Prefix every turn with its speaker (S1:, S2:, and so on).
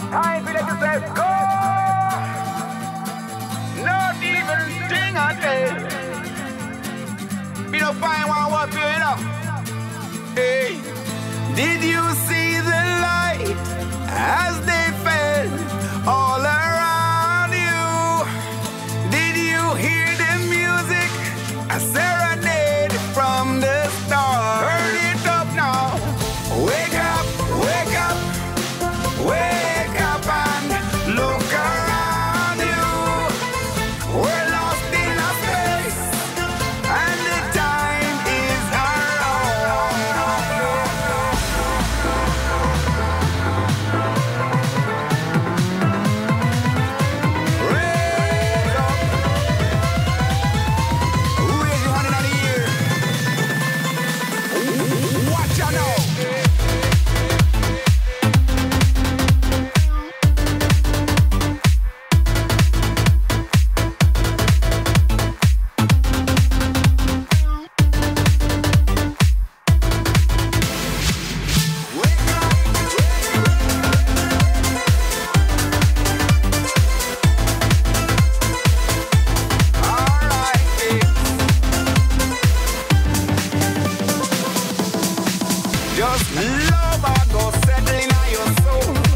S1: Time for them to say, go! Not even thing I tell. Me no find one what you know. Hey, did you see the light as they fell all around you? Did you hear the music? A serenade from the stars. Turn it up now. Wake up, wake up, wake up and look around you. We're lost in a space and the time is our own. Raise up. Who is you running out of here? Watch out now. Just love and go settle in your soul.